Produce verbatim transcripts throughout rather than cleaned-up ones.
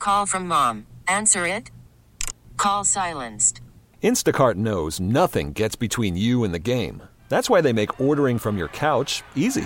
Call from mom. Answer it. Call silenced. Instacart knows nothing gets between you and the game. That's why they make ordering from your couch easy.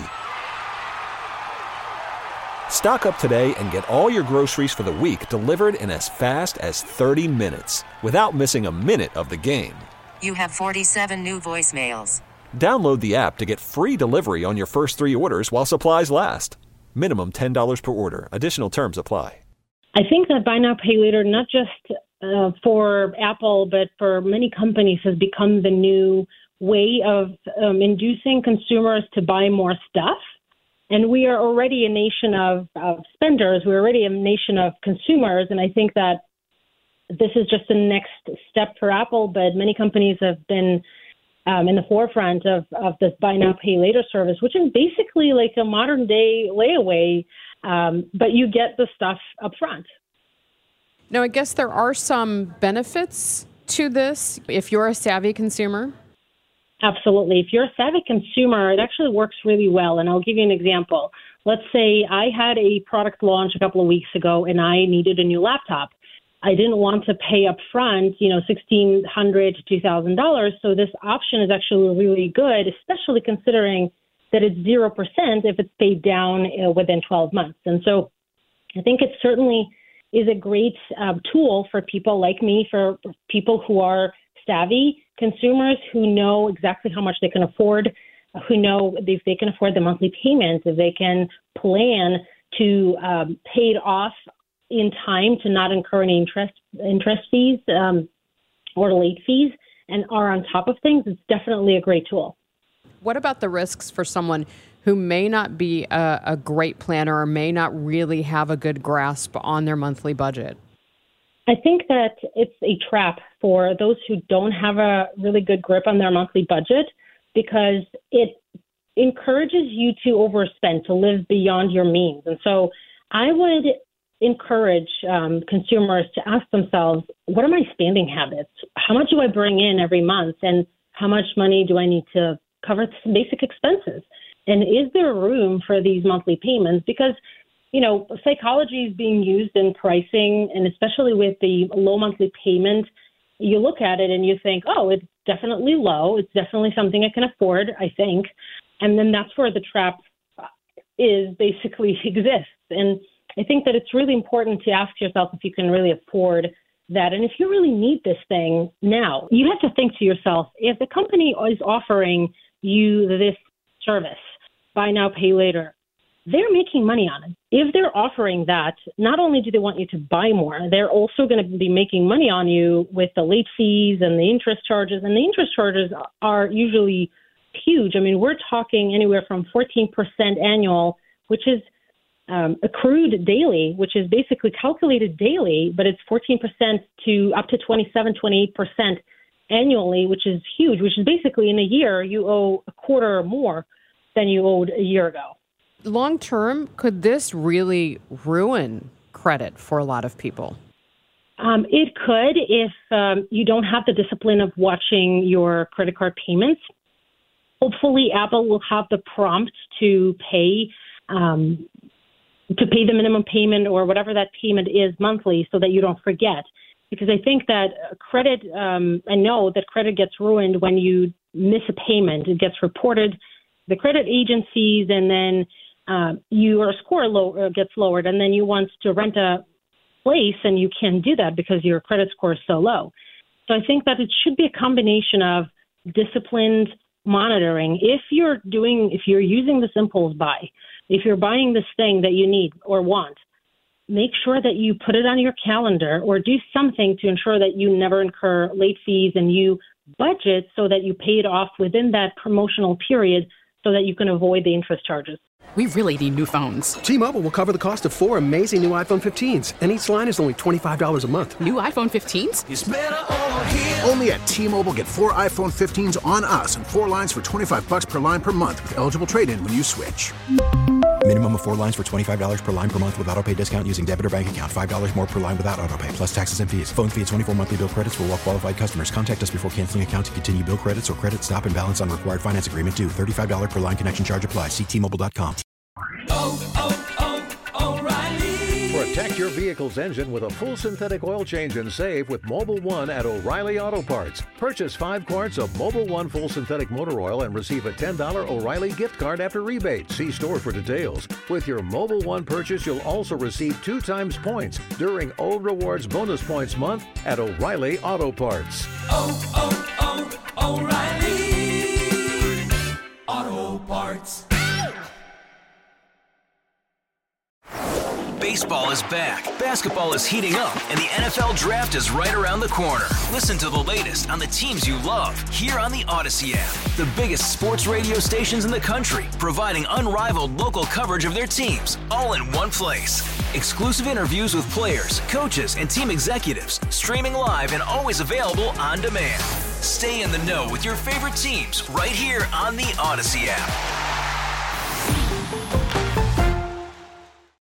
Stock up today and get all your groceries for the week delivered in as fast as thirty minutes without missing a minute of the game. You have forty-seven new voicemails. Download the app to get free delivery on your first three orders while supplies last. Minimum ten dollars per order. Additional terms apply. I think that buy now, pay later, not just uh, for Apple, but for many companies, has become the new way of um, inducing consumers to buy more stuff. And we are already a nation of, of spenders. We're already a nation of consumers. And I think that this is just the next step for Apple. But many companies have been um, in the forefront of, of this buy now, pay later service, which is basically like a modern day layaway. Um, but you get the stuff up front. Now, I guess there are some benefits to this if you're a savvy consumer. Absolutely. If you're a savvy consumer, it actually works really well. And I'll give you an example. Let's say I had a product launch a couple of weeks ago and I needed a new laptop. I didn't want to pay up front, you know, sixteen hundred dollars to two thousand dollars. So this option is actually really good, especially considering that it's zero percent if it's paid down uh, within twelve months. And so I think it certainly is a great um, tool for people like me, for people who are savvy consumers who know exactly how much they can afford, who know if they can afford the monthly payments, if they can plan to um, pay it off in time to not incur any interest interest fees um, or late fees and are on top of things. It's definitely a great tool. What about the risks for someone who may not be a, a great planner or may not really have a good grasp on their monthly budget? I think that it's a trap for those who don't have a really good grip on their monthly budget because it encourages you to overspend, to live beyond your means. And so I would encourage um, consumers to ask themselves, what are my spending habits? How much do I bring in every month? And how much money do I need to cover some basic expenses? And is there room for these monthly payments? Because, you know, psychology is being used in pricing, and especially with the low monthly payment, you look at it and you think, oh, it's definitely low. It's definitely something I can afford, I think. And then that's where the trap is basically exists. And I think that it's really important to ask yourself if you can really afford that. And if you really need this thing now, you have to think to yourself, if the company is offering you this service, buy now, pay later, they're making money on it. If they're offering that, not only do they want you to buy more, they're also going to be making money on you with the late fees and the interest charges. And the interest charges are usually huge. I mean, we're talking anywhere from fourteen percent annual, which is um, accrued daily, which is basically calculated daily, but it's fourteen percent to up to twenty-seven, twenty-eight percent annually, which is huge, which is basically in a year you owe a quarter or more than you owed a year ago. Long term, could this really ruin credit for a lot of people? Um, it could if um, you don't have the discipline of watching your credit card payments. Hopefully, Apple will have the prompt to pay um, to pay the minimum payment or whatever that payment is monthly so that you don't forget. Because I think that credit, um, I know that credit gets ruined when you miss a payment. It gets reported to the credit agencies, and then uh, your score low, uh, gets lowered, and then you want to rent a place, and you can't do that because your credit score is so low. So I think that it should be a combination of disciplined monitoring. If you're doing, if you're using this impulse buy, if you're buying this thing that you need or want, make sure that you put it on your calendar or do something to ensure that you never incur late fees and you budget so that you pay it off within that promotional period so that you can avoid the interest charges. We really need new phones. T-Mobile will cover the cost of four amazing new iPhone fifteens, and each line is only twenty-five dollars a month. New iPhone fifteens? It's better over here. Only at T-Mobile, get four iPhone fifteens on us and four lines for twenty-five dollars per line per month with eligible trade-in when you switch. Minimum of four lines for twenty-five dollars per line per month with autopay discount using debit or bank account. five dollars more per line without autopay, plus taxes and fees. Phone fee at twenty-four monthly bill credits for well-qualified customers. Contact us before canceling account to continue bill credits or credit stop and balance on required finance agreement due. thirty-five dollars per line connection charge applies. See T Mobile dot com. Oh, oh, oh, O'Reilly. For a Protect your vehicle's engine with a full synthetic oil change and save with Mobil one at O'Reilly Auto Parts. Purchase five quarts of Mobil one full synthetic motor oil and receive a ten dollars O'Reilly gift card after rebate. See store for details. With your Mobil one purchase, you'll also receive two times points during O Rewards Bonus Points Month at O'Reilly Auto Parts. Oh, oh, oh, O'Reilly Auto Parts. Baseball is back, basketball is heating up, and the N F L Draft is right around the corner. Listen to the latest on the teams you love here on the Odyssey app. The biggest sports radio stations in the country, providing unrivaled local coverage of their teams, all in one place. Exclusive interviews with players, coaches, and team executives, streaming live and always available on demand. Stay in the know with your favorite teams right here on the Odyssey app.